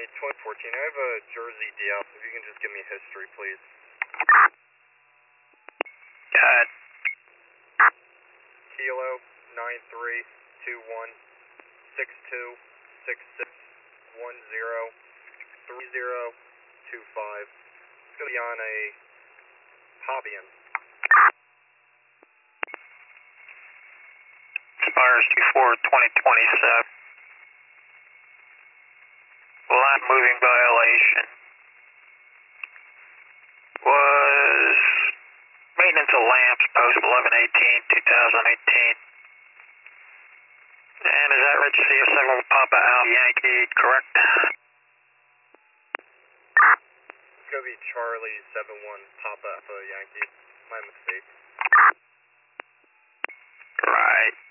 2014. I have a Jersey DF. If you can just give me history, please. Got Kilo 9321 6266 10 3025. It's going to be on a Hobbian. Expires before 2027. Line moving violation was maintenance of lamps post 11/18/2018. And is that registry of 7 Papa Alpha Yankee, correct? It's going to be Charlie 71 Papa Alpha Yankee. My mistake. Right.